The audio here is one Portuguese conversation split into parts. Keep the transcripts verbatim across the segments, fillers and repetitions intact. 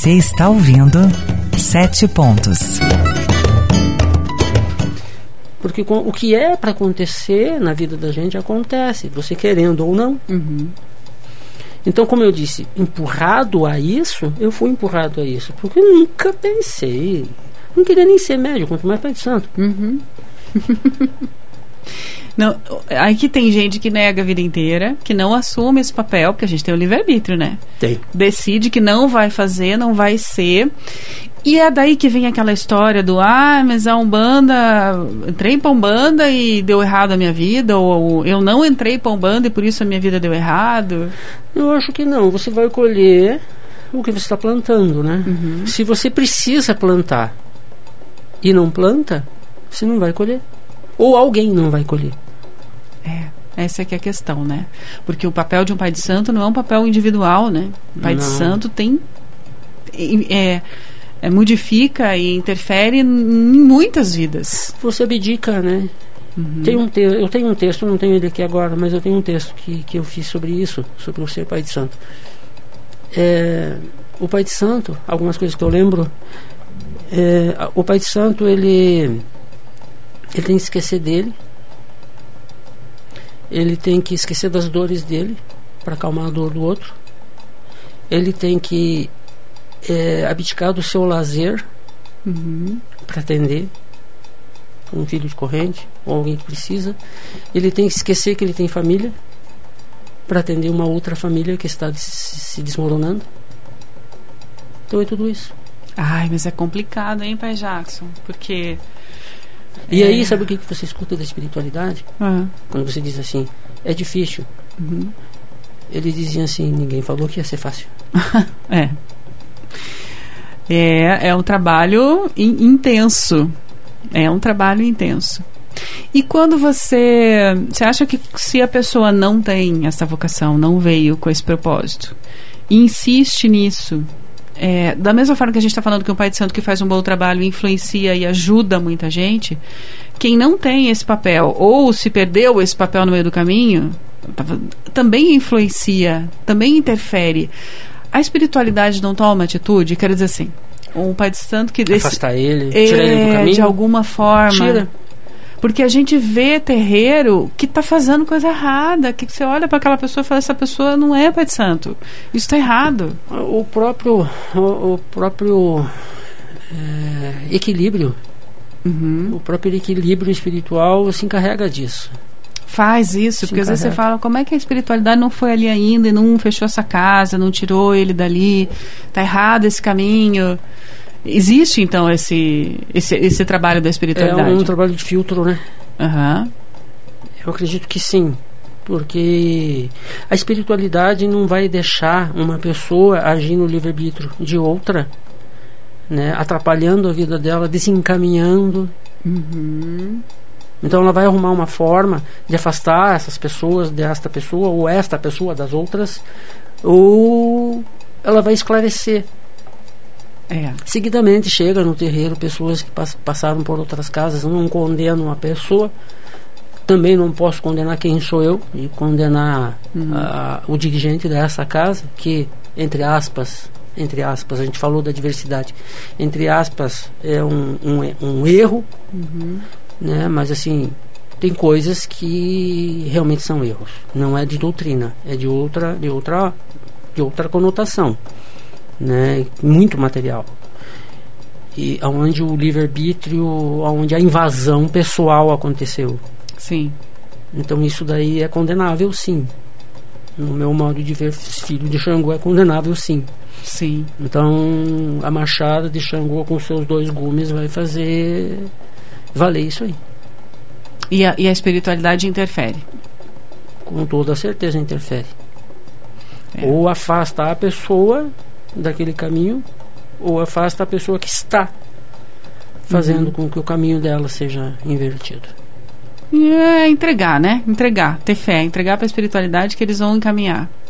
Você está ouvindo Sete Pontos. Porque o que é para acontecer na vida da gente acontece, você querendo ou não. Uhum. Então, como eu disse, empurrado a isso, eu fui empurrado a isso. Porque eu nunca pensei. Não queria nem ser médico, quanto mais pai de santo. Uhum. Não, aí que tem gente que nega a vida inteira, que não assume esse papel, porque a gente tem o livre-arbítrio, né? Tem. Decide que não vai fazer, não vai ser. E é daí que vem aquela história do, ah, mas a Umbanda, entrei pra Umbanda e deu errado a minha vida, ou eu não entrei pra Umbanda e por isso a minha vida deu errado. Eu acho que não, você vai colher o que você está plantando, né? Uhum. Se você precisa plantar e não planta, você não vai colher. Ou alguém não vai colher. É, essa é que é a questão, né? Porque o papel de um pai de santo não é um papel individual, né? O pai não. de santo tem... É, é, modifica e interfere em muitas vidas. Você abdica, né? Uhum. Tem um te- eu tenho um texto, não tenho ele aqui agora, mas eu tenho um texto que, que eu fiz sobre isso, sobre o ser pai de santo. É, o pai de santo, algumas coisas que eu lembro, é, o pai de santo, ele, ele tem que esquecer dele, ele tem que esquecer das dores dele para acalmar a dor do outro, ele tem que é, abdicar do seu lazer uhum. para atender um filho de corrente ou alguém que precisa. Ele tem que esquecer que ele tem família para atender uma outra família que está se desmoronando. Então é tudo isso. Ai, mas é complicado, hein, pai Jackson? Porque... E é... aí, sabe o que você escuta da espiritualidade? Uhum. Quando você diz assim, é difícil. Uhum. Eles diziam assim, ninguém falou que ia ser fácil. é. É, é um trabalho in- intenso. É um trabalho intenso. E quando você... Você acha que se a pessoa não tem essa vocação, não veio com esse propósito, e insiste nisso, é, da mesma forma que a gente está falando que um pai de santo que faz um bom trabalho influencia e ajuda muita gente, quem não tem esse papel, ou se perdeu esse papel no meio do caminho, também influencia, também interfere. A espiritualidade não toma atitude? Quero dizer assim, um pai de santo que... Afastar esse, ele, é, tirar ele do caminho? De alguma forma. Tira. Porque a gente vê terreiro que está fazendo coisa errada, que você olha para aquela pessoa e fala, essa pessoa não é pai de santo, isso está errado. O próprio, o, o próprio é, equilíbrio, uhum. o próprio equilíbrio espiritual se encarrega disso. Faz isso, se porque encarrega. Às vezes você fala, como é que a espiritualidade não foi ali ainda e não fechou essa casa, não tirou ele dali, está errado esse caminho. Existe, então, esse, esse, esse trabalho da espiritualidade? É um trabalho de filtro, né? Uhum. Eu acredito que sim, porque a espiritualidade não vai deixar uma pessoa agir no livre-arbítrio de outra, né? Atrapalhando a vida dela, desencaminhando. Uhum. Então ela vai arrumar uma forma de afastar essas pessoas desta pessoa, ou esta pessoa das outras, ou ela vai esclarecer. É. Seguidamente chega no terreiro pessoas que pass- passaram por outras casas. Eu não condeno a pessoa, também não posso condenar quem sou eu e condenar uhum. a, o dirigente dessa casa, que entre aspas entre aspas, a gente falou da diversidade, entre aspas é um, um, um erro, uhum. né? Mas assim, tem coisas que realmente são erros, não é de doutrina, é de outra de outra de outra conotação, né? Muito material, e onde o livre-arbítrio, onde a invasão pessoal aconteceu. Sim. Então isso daí é condenável, sim. No meu modo de ver, filho de Xangô é condenável, sim. Sim. Então a machada de Xangô com seus dois gumes vai fazer valer isso aí. E a, e a espiritualidade interfere? Com toda certeza interfere. É. Ou afasta a pessoa daquele caminho, ou afasta a pessoa que está fazendo uhum. com que o caminho dela seja invertido. É entregar, né? Entregar, ter fé, entregar para a espiritualidade que eles vão encaminhar.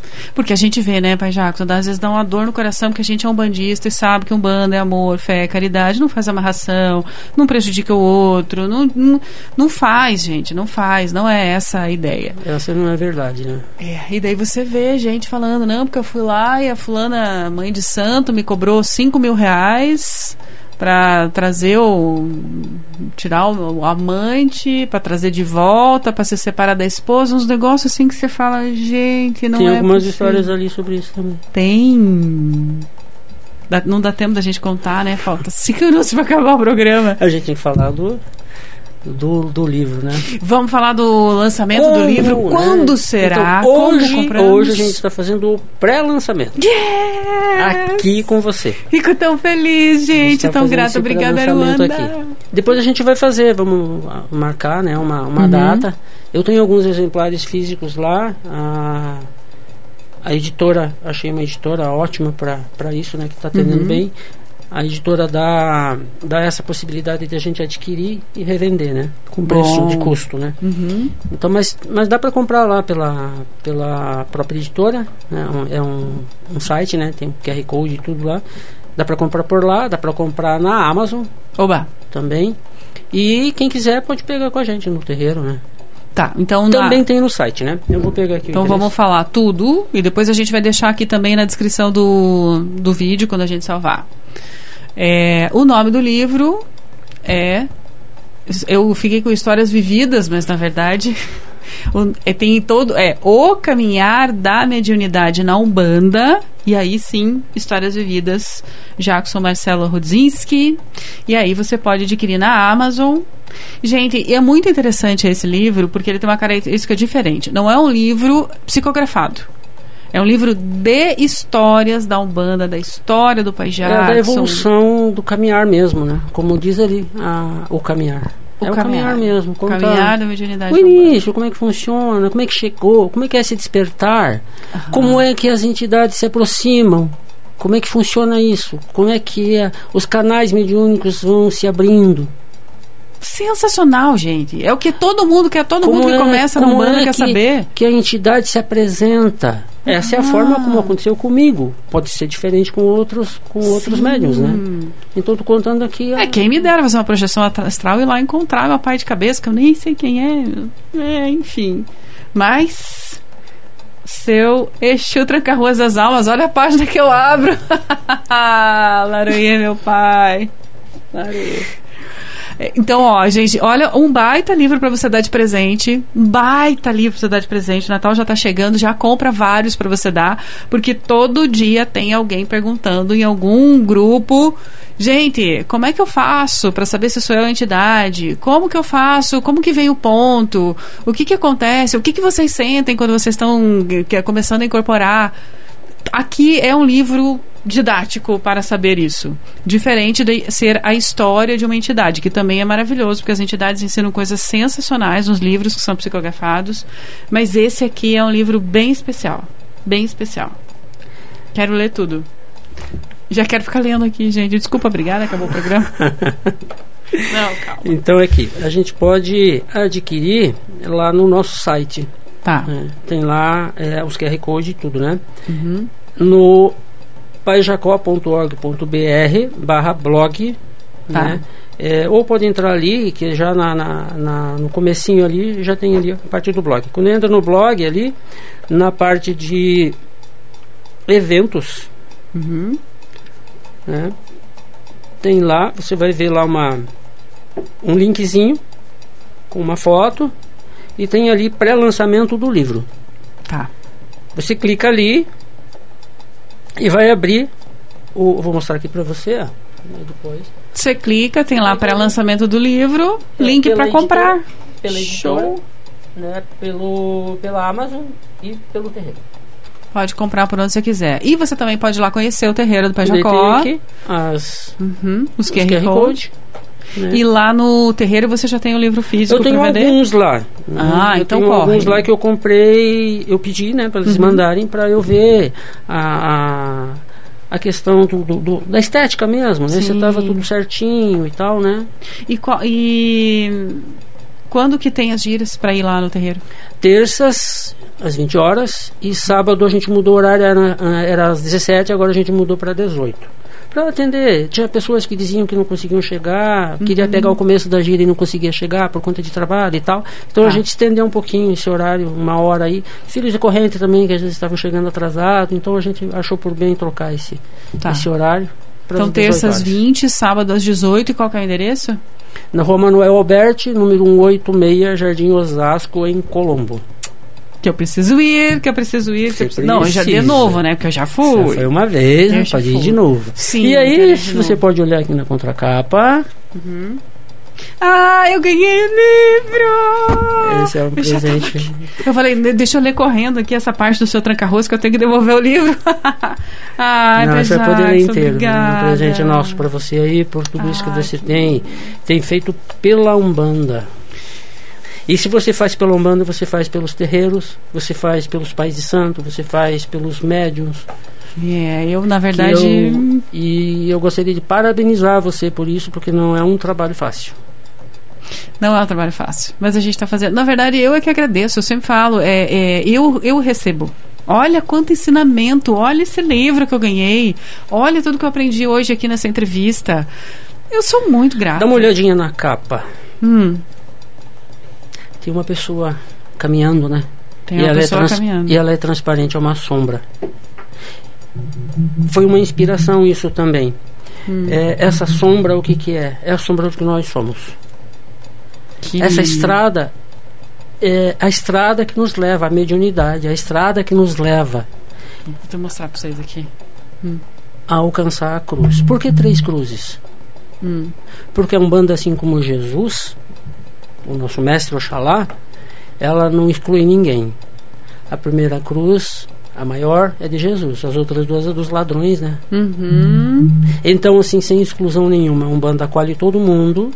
Porque a gente vê, né, Pai Jackson, às vezes dá uma dor no coração porque a gente é um bandista e sabe que um bando é amor, fé, caridade, não faz amarração, não prejudica o outro, não, não, não faz, gente, não faz, não é essa a ideia. Essa não é verdade, né? É, e daí você vê gente falando, não, porque eu fui lá e a fulana, mãe de santo, me cobrou cinco mil reais para trazer o tirar o, o amante, para trazer de volta, para se separar da esposa, uns negócios assim que você fala, gente, não é. Tem algumas possível. histórias ali sobre isso também. Tem. Dá, não dá tempo da gente contar, né? Falta cinco minutos para acabar o programa. A gente tem que falar do do, do livro, né? Vamos falar do lançamento Como, do livro. né? Quando será? Então, hoje, Como compramos? hoje a gente está fazendo o pré-lançamento. Yeah! Aqui com você. Fico tão feliz, gente. Tá Tão grata. Obrigada, Aruanda. Aqui. Depois a gente vai fazer, vamos marcar, né, uma, uma uhum. data. Eu tenho alguns exemplares físicos lá. A, a editora, achei uma editora ótima para isso, né, que está atendendo uhum. bem. A editora dá, dá essa possibilidade de a gente adquirir e revender, né? Com preço Bom. de custo, né? Uhum. Então, mas, mas dá para comprar lá pela, pela própria editora, né? É um, um site, né? Tem Q R Code e tudo lá. Dá para comprar por lá, dá para comprar na Amazon. Oba! Também. E quem quiser pode pegar com a gente no terreiro, né? Tá, então também na... tem no site, né? Eu vou pegar aqui. Então vamos falar tudo e depois a gente vai deixar aqui também na descrição do, do vídeo quando a gente salvar. É, o nome do livro é... Eu fiquei com Histórias Vividas, mas na verdade o, é, tem todo... É O Caminhar da Mediunidade na Umbanda. E aí sim, Histórias Vividas, Jackson Marcelo Rudzinski. E aí você pode adquirir na Amazon. Gente, e é muito interessante esse livro porque ele tem uma característica diferente. Não é um livro psicografado. É um livro de histórias da Umbanda, da história do Pai Jackson. É da evolução do caminhar mesmo, né? Como diz ali, a, o caminhar. O é caminhar. o caminhar mesmo. O caminhar da mediunidade. O início, como é que funciona, como é que chegou, como é que é esse despertar, uhum. como é que as entidades se aproximam, como é que funciona isso, como é que é, os canais mediúnicos vão se abrindo. Sensacional, gente. É o que todo mundo quer, todo como mundo que é, começa na Umbanda é quer que, saber. Que a entidade se apresenta. Essa ah. é a forma como aconteceu comigo. Pode ser diferente com outros, com outros médiuns, né? Então tô contando aqui. A... É, quem me dera fazer uma projeção astral e ir lá encontrar meu pai de cabeça, que eu nem sei quem é. É, enfim. Mas seu Exu Tranca-Ruas das Almas, olha a página que eu abro. Laranha, meu pai. Laranha. Então, ó, gente, olha, um baita livro pra você dar de presente, um baita livro pra você dar de presente, o Natal já tá chegando, já compra vários pra você dar, porque todo dia tem alguém perguntando em algum grupo, gente, como é que eu faço pra saber se sou eu a entidade? Como que eu faço? Como que vem o ponto? O que que acontece? O que que vocês sentem quando vocês estão que, começando a incorporar? Aqui é um livro didático para saber isso. Diferente de ser a história de uma entidade, que também é maravilhoso, porque as entidades ensinam coisas sensacionais nos livros que são psicografados, mas esse aqui é um livro bem especial. Bem especial. Quero ler tudo. Já quero ficar lendo aqui, gente. Desculpa, obrigada, acabou o programa. Não, calma. Então aqui, a gente pode adquirir lá no nosso site. Tá. É, tem lá é, os Q R Code e tudo, né? Uhum. No paijacó ponto org ponto br barra blog, tá. né? É, ou pode entrar ali, que já na, na, na, no comecinho ali, já tem ali a parte do blog. Quando entra no blog ali, na parte de eventos, uhum. né? Tem lá, você vai ver lá uma, um linkzinho com uma foto e tem ali pré-lançamento do livro. Tá. Você clica ali e vai abrir o, vou mostrar aqui para você, ó, depois. Você clica, tem lá pré-lançamento do livro, é, link para comprar. Pela editora, show, né, pelo pela Amazon e pelo terreiro. Pode comprar por onde você quiser. E você também pode ir lá conhecer o terreiro do Pai Jacó. Aqui as uhum, os, os Q R, Q R Code. Code. Né? E lá no terreiro você já tem o livro físico. Eu tenho alguns lá. Ah, eu então tenho corre. alguns lá que eu comprei, eu pedi, né, para eles uhum. mandarem para eu ver a, a, a questão do, do, do, da estética mesmo, né? Se estava tudo certinho e tal, né? E, e quando que tem as giras para ir lá no terreiro? Terças, às vinte horas, e sábado a gente mudou o horário, era, era às dezessete, agora a gente mudou para dezoito. Para atender, tinha pessoas que diziam que não conseguiam chegar, uhum. queria pegar o começo da gira e não conseguia chegar por conta de trabalho e tal. Então ah. a gente estendeu um pouquinho esse horário, uma hora aí. Filhos de corrente também, que às vezes estavam chegando atrasados, então a gente achou por bem trocar esse, tá. esse horário. Então terça às vinte, sábado às dezoito, e qual que é o endereço? Na Rua Manuel Alberti, número cento e oitenta e seis, Jardim Osasco, em Colombo. Que eu preciso ir, que eu preciso ir. Que eu preciso... Não, já de novo, né? Porque eu já fui. Já foi uma vez, né? Pode ir de novo. Sim, e aí, você novo. Pode olhar aqui na contracapa. Uhum. Ah, eu ganhei o livro! Esse é um eu presente. Eu falei, deixa eu ler correndo aqui essa parte do seu tranca-rosca, que eu tenho que devolver o livro. Ah, não, você vai poder ler inteiro. Obrigada. Um presente nosso para você aí, por tudo ah, isso que você que tem, tem feito pela Umbanda. E se você faz pela Umbanda, você faz pelos terreiros, você faz pelos pais de santo, você faz pelos médiuns. É, eu na verdade... Eu, e eu gostaria de parabenizar você por isso, porque não é um trabalho fácil. Não é um trabalho fácil, mas a gente está fazendo... Na verdade, eu é que agradeço, eu sempre falo, é, é, eu, eu recebo. Olha quanto ensinamento, olha esse livro que eu ganhei, olha tudo que eu aprendi hoje aqui nessa entrevista. Eu sou muito grata. Dá uma olhadinha na capa. Hum. Tem uma pessoa caminhando, né? Tem uma e pessoa ela é trans- caminhando. E ela é transparente, é uma sombra. Foi uma inspiração isso também. Hum. É, essa sombra, o que que é? É a sombra do que nós somos. Que essa lindo. Estrada é a estrada que nos leva à mediunidade, a estrada que nos leva... Vou mostrar para vocês aqui. Hum. A alcançar a cruz. Por que três cruzes? Hum. Porque a Umbanda, assim como Jesus... o nosso mestre Oxalá, ela não exclui ninguém. A primeira cruz, a maior, é de Jesus. As outras duas é dos ladrões, né? Uhum. Então, assim, sem exclusão nenhuma, a Umbanda acolhe todo mundo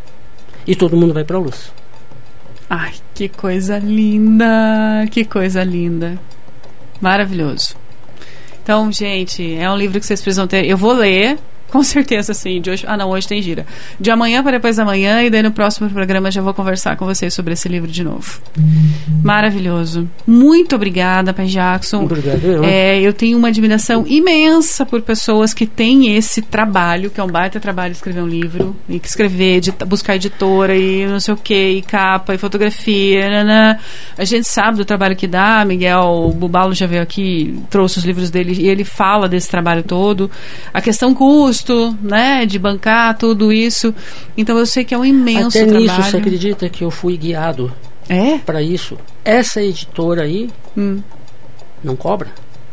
e todo mundo vai para a luz. Ai, que coisa linda! Que coisa linda! Maravilhoso. Então, gente, é um livro que vocês precisam ter. Eu vou ler... Com certeza, sim. De hoje, ah, não, hoje tem gira. De amanhã para depois da manhã, e daí no próximo programa já vou conversar com vocês sobre esse livro de novo. Maravilhoso. Muito obrigada, Pai Jackson. Obrigado. É, eu tenho uma admiração imensa por pessoas que têm esse trabalho, que é um baita trabalho escrever um livro, e que escrever, edita, buscar editora, e não sei o que, e capa, e fotografia. Nanã. A gente sabe do trabalho que dá. Miguel Bubalo já veio aqui, trouxe os livros dele, e ele fala desse trabalho todo. A questão custo, né, de bancar tudo isso. Então eu sei que é um imenso Até trabalho. nisso, você acredita que eu fui guiado é? para isso? Essa editora aí hum. não cobra.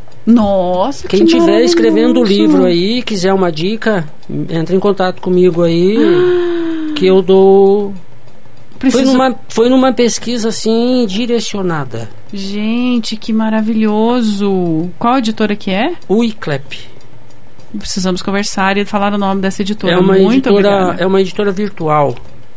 Nossa, quem estiver escrevendo o livro aí, quiser uma dica, entre em contato comigo aí, ah. que eu dou. Preciso... Foi numa, foi numa pesquisa assim direcionada. Gente, que maravilhoso. Qual editora que é? O Iclep. Precisamos conversar e falar o nome dessa editora. É uma Muito editora, obrigada. É uma editora virtual,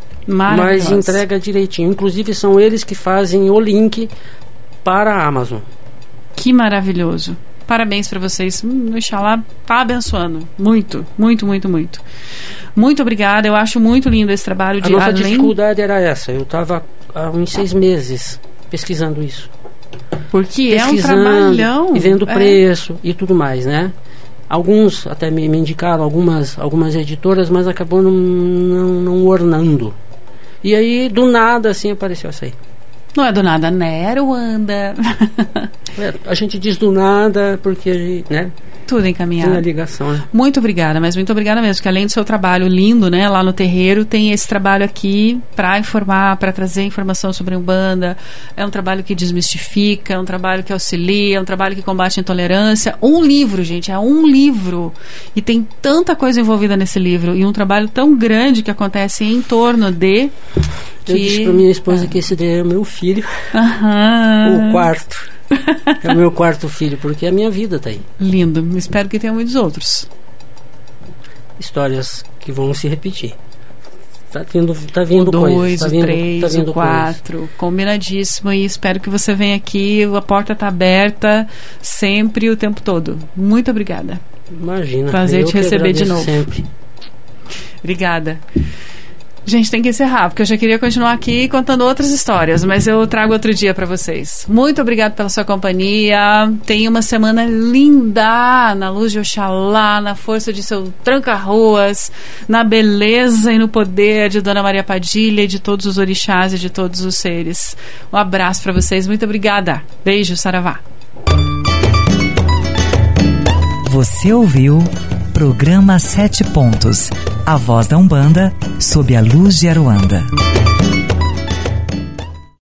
mas entrega direitinho. Inclusive são eles que fazem o link para a Amazon. Que maravilhoso. Parabéns para vocês. Hum, o Oxalá tá abençoando. Muito, muito, muito, muito. Muito obrigada. Eu acho muito lindo esse trabalho. De a nossa além... dificuldade era essa. Eu estava há uns seis meses pesquisando isso. Porque é um trabalhão. E vendo é. preço e tudo mais, né? Alguns até me, me indicaram algumas, algumas editoras, mas acabou não, não, não ornando. E aí, do nada, assim, apareceu essa aí. Não é do nada, né, Ruanda? É, a gente diz do nada porque, né? Tudo encaminhado. Tem a ligação, né? Muito obrigada, mas muito obrigada mesmo, que além do seu trabalho lindo, né, lá no terreiro, tem esse trabalho aqui para informar, para trazer informação sobre a Umbanda. É um trabalho que desmistifica, é um trabalho que auxilia, é um trabalho que combate a intolerância. Um livro, gente, é um livro. E tem tanta coisa envolvida nesse livro, e um trabalho tão grande que acontece em torno de... Que... Eu disse pra minha esposa ah. que esse daí é o meu filho. Aham. O quarto. É o meu quarto filho, porque a minha vida tá aí. Lindo. Espero que tenha muitos outros. Histórias que vão se repetir. Tá vindo, tá vindo o dois, coisas. Tá o vindo, três, tá vindo o quatro. Coisas. Combinadíssimo. E espero que você venha aqui. A porta tá aberta sempre, o tempo todo. Muito obrigada. Imagina. Prazer te receber de novo. Sempre. Obrigada. Gente, tem que encerrar, porque eu já queria continuar aqui contando outras histórias, mas eu trago outro dia para vocês. Muito obrigado pela sua companhia. Tenha uma semana linda, na luz de Oxalá, na força de seu tranca-ruas, na beleza e no poder de Dona Maria Padilha e de todos os orixás e de todos os seres. Um abraço para vocês. Muito obrigada. Beijo, saravá. Você ouviu Programa Sete Pontos, a voz da Umbanda sob a luz de Aruanda.